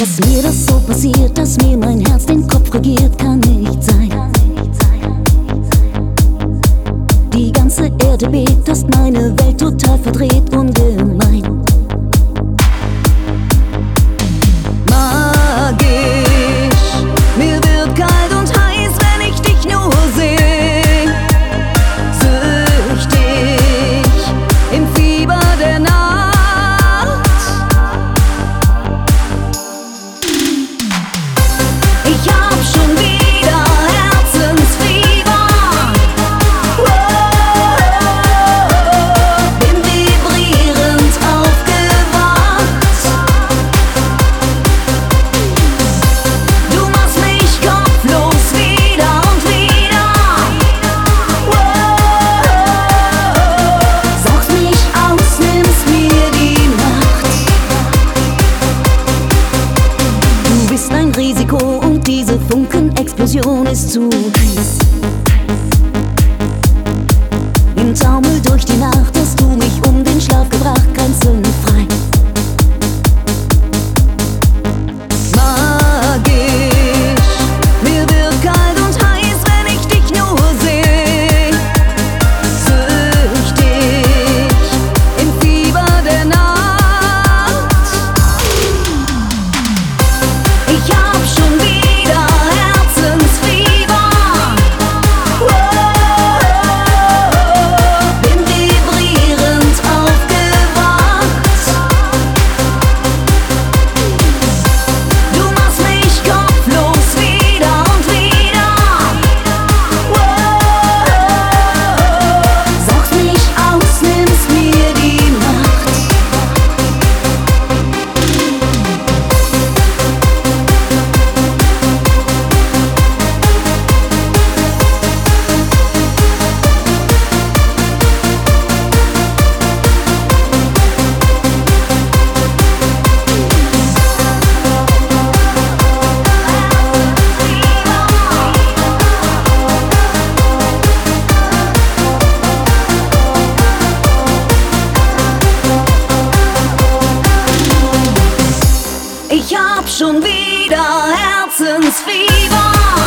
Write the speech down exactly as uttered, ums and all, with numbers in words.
Dass mir das so passiert, dass mir mein Herz den Kopf regiert, kann nicht sein. Die ganze Erde bebt, hast meine Welt total verdreht, ungemein. Magisch, mir wird kalt und heiß, wenn ich dich nur seh. Süchtig, im Fieber der Nacht. Ich hab schon wieder Herzensfieber. Wow, bin vibrierend aufgewacht. Du machst mich kopflos wieder und wieder. Wow, saugst mich aus, nimmst mir die Macht. Du bist ein Risiko und diese Funkenexplosion ist zu heiß. Im Taumel durch die Nacht hast du mich um den Schlaf gebracht, grenzenfrei. Magisch, mir wird kalt und heiß, wenn ich dich nur seh. Süchtig, im Fieber der Nacht. Ich hab schon wieder Herzensfieber. Wow, bin vibrierend aufgewacht. Du machst mich kopflos wieder und wieder. Wow, saugst mich aus, nimmst mir die Macht. Ich hab schon wieder Herzensfieber.